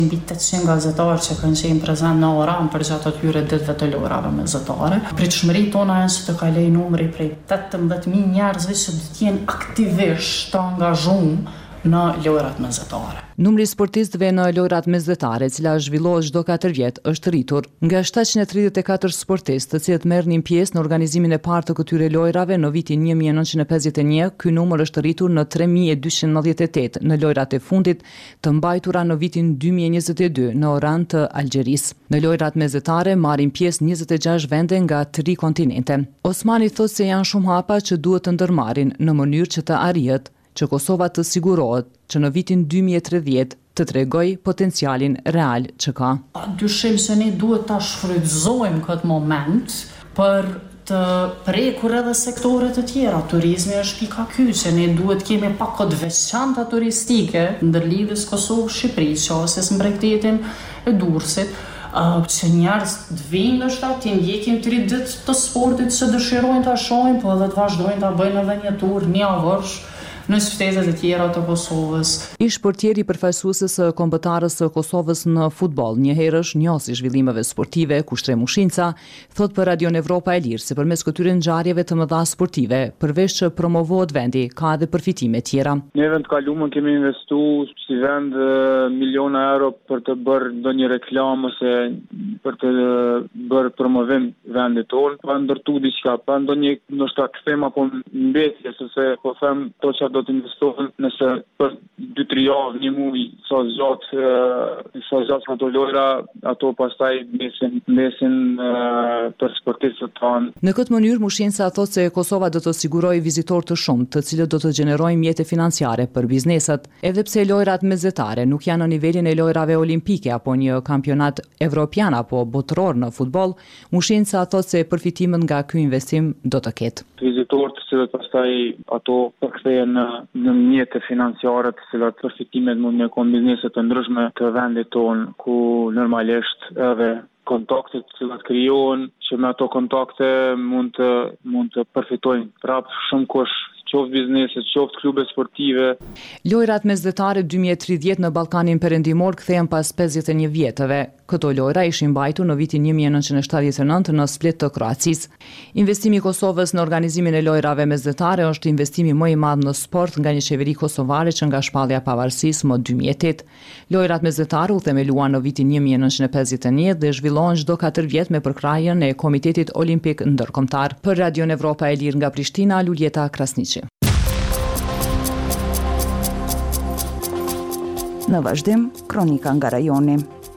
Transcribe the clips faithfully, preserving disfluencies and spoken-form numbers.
Mbi tetëqind gazetarë që kanë qenë prezent në Oran për gjatë atyre ditëve të lojrave mesatare. Pritshmëritë tona janë se të kaloj numri prej tetëmbëdhjetë mijë njerëzve që do të jenë aktivisht të angazhuar në lojrat mesatare. Numri i sportistëve në lojrat mesdhetare, e cila zhvillohet çdo katër vjet, është rritur nga shtatëqind e tridhjetë e katër sportistë, të cilët merrnin pjesë në organizimin e parë të këtyre lojrave në vitin një mijë e nëntëqind e pesëdhjetë e një. Ky numër është rritur në tre mijë e dyqind e nëntëdhjetë e tetë në lojrat e fundit të mbajtura në vitin dy mijë e njëzet e dy në Oran të Algjerisë. Në lojrat mesdhetare marrin pjesë njëzet e gjashtë vende nga tri kontinente. Osmani thotë se janë shumë hapa që duhet të ndërmarrin në mënyrë që të arrihet që Kosova të sigurohet që në vitin dy mijë e tridhjetë të tregoj potencialin real që ka. Dyshim se ne duhet ta shfrytëzojmë këtë moment për të prekur edhe sektore të tjera. Turizmi është pika kyçe, ne duhet kemi pak kod veçanta turistike ndërlidhjes Kosovë-Shqipëri, qase mbretërin e Durrësit. Uh, që njerëz të vinë ndoshta të ndjekin tri ditë të sportit që dëshirojnë ta shohin, po edhe të vazhdojnë ta bëjnë edhe një tur një avësh në qytetet e tjera të Kosovës. Ish portieri përfaqësuesës së kombëtarës së Kosovës në futboll, një herësh njohësi zhvillimeve sportive, Kushtre Mushinca, thot për Radio Evropa e Lirë se përmes këtyre ngjarjeve të mëdha sportive, përveç që promovohet vendi, ka edhe përfitime tjera. Në vend të kaluar kemi investuar si vend miliona euro për të bërë ndonjë reklam ose për të bërë promovim vendit tonë, pa ndërtu diçka, pa ndonjë ndoshta kthem apo mbetje, sepse po them to që do të investohen nëse për dy tre javë, një muaj, sa zgjat sa zgjat ato lojra, ato pastaj mesin mesin për sportistët tanë. Në këtë mënyrë Mushinca thotë se Kosova do të sigurojë vizitorë të shumtë, të cilët do të gjenerojnë mjete financiare për bizneset, edhe pse lojrat mesdhetare nuk janë në nivelin e lojrave olimpike apo një kampionat evropian apo botëror në futboll. Mushinca thotë se përfitimet nga ky investim do të ketë. Vizitorët të cilët pastaj ato përkthehen në, në mjete financiare, të cilat përfitimet mund të kenë biznese të ndryshme të vendit tonë, ku normalisht edhe kontaktet të cilat krijohen, që me ato kontakte mund të mund të përfitojnë prapë shumë kush, qoftë biznese, qoftë klube sportive. Lojrat mesdhetare dy mijë e tridhjetë në Ballkanin Perëndimor kthehen pas pesëdhjetë e një vjetëve. Këto lojra ishin mbajtur në vitin një mijë e nëntëqind e shtatëdhjetë e nëntë në Split të Kroacisë. Investimi i Kosovës në organizimin e lojrave mesdhetare është investimi më i madh në sport nga një qeveri kosovare që nga shpallja e pavarësisë më dy mijë e tetë. Lojrat mesdhetare u themeluan në vitin një mijë e nëntëqind e pesëdhjetë e një dhe zhvillohen çdo katër vjet me përkrahjen e Komitetit Olimpik Ndërkombëtar. Për Radio Evropa e Lirë nga Prishtina, Luljeta Krasniqi. Në vazhdim, kronika nga rajoni.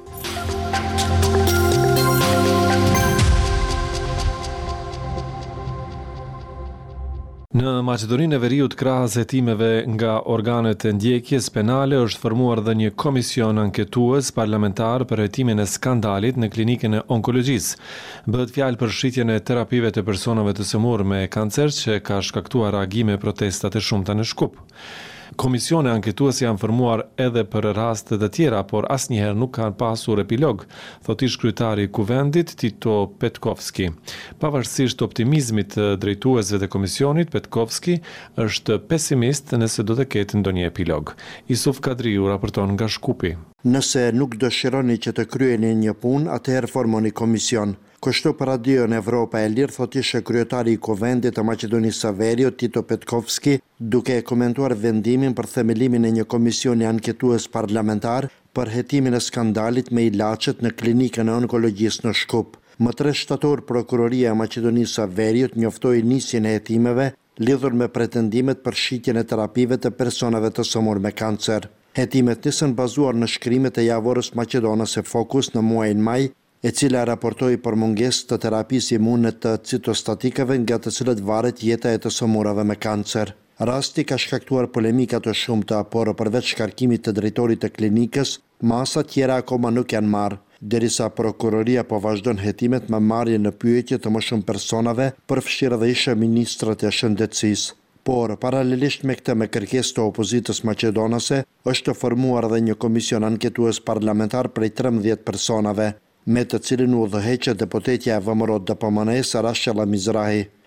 Në Maqedoninë e Veriut, krahas hetimeve nga organet e ndjekjes penale, është formuar dhe një komision anketues parlamentar për hetimin e skandalit në klinikën e onkologjisë. Bëhet fjalë për shitjen e terapive të personave të sëmurë me kancer që ka shkaktuar reagime protesta të shumta në Shkup. Komisione anketuese janë formuar edhe për raste të tjera, por asnjëherë nuk kanë pasur epilog, thot ish kryetari i Kuvendit Tito Petkovski. Pavarësisht optimizmit të drejtuesve të komisionit, Petkovski është pesimist nëse do të ketë ndonjë epilog. Isuf Kadriu raporton nga Shkupi. Nëse nuk dëshironi që të kryeni një punë, atëherë formoni komision. Kështu për Radio në Evropa e Lirë, thot ishe kryetari i Kuvendit të Maqedonisë së Veriut, Tito Petkovski, duke komentuar vendimin për themelimin e një komisioni anketues parlamentar për hetimin e skandalit me ilaçet në klinikën e onkologjisë në Shkup. Më tre shtator, prokuroria e Maqedonisë së Veriut njoftoi nisjen e hetimeve lidhur me pretendimet për shitjen e terapive të personave të sëmurë me kancer. Hetimet nisën bazuar në shkrimet e javorës maqedonase Focus në muajin maj, e cila raportoi për mungesë të terapisë imune të citostatikave nga të cilët varet jeta e të sëmurave me kancer. Rasti ka shkaktuar polemika të shumta, por përveç shkarkimit të drejtorit të klinikës, masa tjera akoma nuk janë marrë, derisa prokuroria po vazhdon hetimet me marrje në pyetje të më shumë personave, përfshirë edhe ishe ministrat e shëndetësisë. Por, paralelisht me këtë me kërkesë të opozitës maqedonase, është formuar edhe një komision anketues parlamentar prej trembëdhjetë personave, me të cilin u udhëheqet deputetja e V M R O D P M N-s Rashela Mizrahi.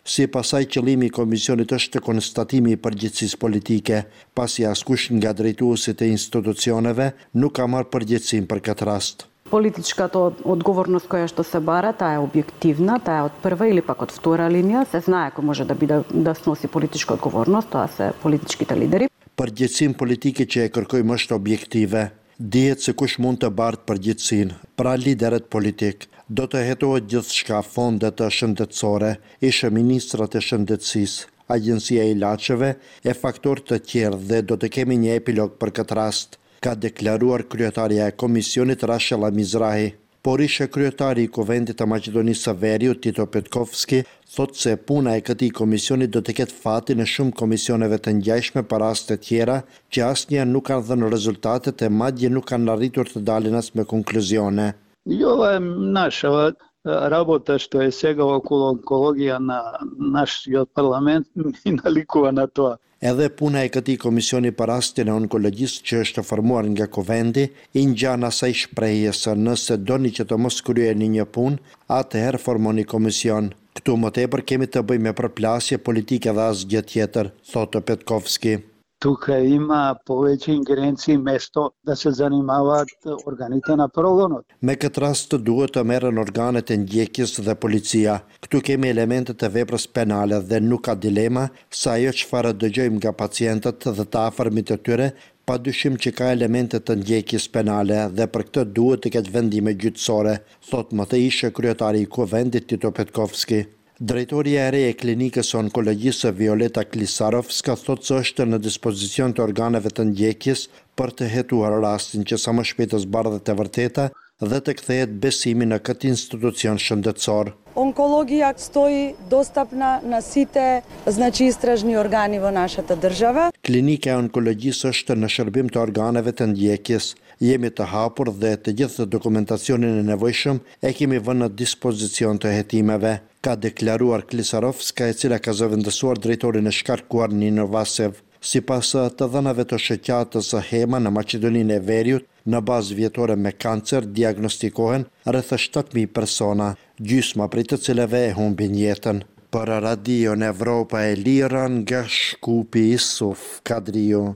Si pasaj qëllimi i komisionit është të konstatimi i përgjegjësisë politike, pasi askush nga drejtuesit e institucioneve nuk ka marrë përgjegjësinë për këtë rast. Политическата отговорност која што се бара, таа е објективна, таа е од прва или пак од втора линија, се знае кој може да биде да сноси политичка отговорност, тоа се политичките лидери. Përgjegjësinë politike që e kërkojmë është objektive. Dihet se kush mund të bartë përgjegjësinë, pra liderët politik. Do të hetohet gjithçka, fondet e shëndetësore, ishe ministrat e shëndetësisë, agjencia e ilaçeve e faktorë të tjerë dhe do të kemi një epilog për këtë rast, ka deklaruar kryetaria e komisionit Rashella Mizrahi. Por ishe kryetari i Kuvendit të Maqedonisë së Veriut, Tito Petkovski, thot se puna e këtij komisioni do të ketë fatin e shumë komisioneve të ngjashme për raste tjera që asnjë nuk kanë dhënë rezultatet e madje nuk kanë arritur të dalin as me konkluzione. И ова е наша работа што е сега околу онкологија на нашиот парламент и наликува на тоа. Edhe puna e këtij komisioni për rastin e onkologjisë që është formuar nga Kuvendi i ngjan asaj shprehje se nëse doni që të mos kryeni një punë, atëherë formoni komision. Këtu më tepër kemi të bëjmë me përplasje politike dhe asgjë tjetër, thotë Petkovski. Тука има повеќе ингеренции место да се занимаваат органите на прогонот. Me këtë rast duhet të merren organet e ndjekjes dhe policia. Këtu kemi elementet e veprës penale dhe nuk ka dilema se ajo çfarë dëgjojmë nga pacientët dhe të afërmit të tyre, padyshim që ka elemente të ndjekjes penale dhe për këtë duhet të ketë vendime gjyqësore, thotë më të ishe kryetari i Kuvendit Tito Petkovski. Drejtoria e re e klinikës onkologjisë Violeta Klisarovska thotë se është në dispozicion të organeve të ndjekjes për të hetuar rastin që sa më shpejt të zbardhet e vërteta dhe të kthehet besimi në këtë institucion shëndetësor. Онкологија стои достапна на сите значи истражни органи во нашата држава. Klinika e onkologjisë është në shërbim të organeve të ndjekjes. Jemi të hapur dhe të gjithë dokumentacionin e nevojshëm e kemi vënë në dispozicion të hetimeve, ka deklaruar Klisarovska, e cila ka zëvendësuar drejtorin e shkarkuar Nino Vasev. Sipas të dhënave të shoqatës së Hema në Maqedoninë e Veriut, në bazë vjetore me kancer diagnostikohen rreth shtatë mijë persona, gjysma prej të cilëve e humbin jetën. Për Radion Evropa e Lira nga Shkupi Isuf Kadriu.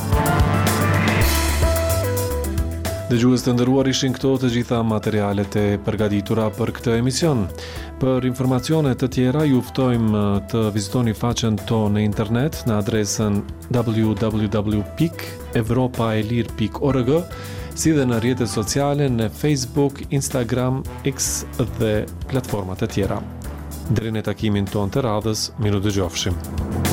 Dëgjues të nderuar, ishin këto të gjitha materialet e përgatitura për këtë emision. Për informacione të tjera ju ftojmë të vizitoni faqen tonë në internet në adresën w w w pikë evropaelir pikë org, si dhe në rrjetet sociale në Facebook, Instagram, X dhe platformat e tjera. Deri në takimin tonë të radhës, miru dëgjofshim.